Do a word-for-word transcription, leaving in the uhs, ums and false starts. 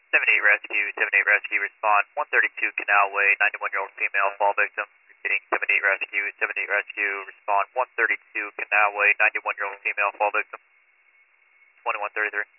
seven eight rescue, seven eight rescue, respond one thirty-two Canal Way, ninety-one-year-old female fall victim. Repeating seven eight rescue, seven eight rescue, respond one thirty-two Canal Way, ninety-one-year-old female fall victim. twenty-one thirty-three.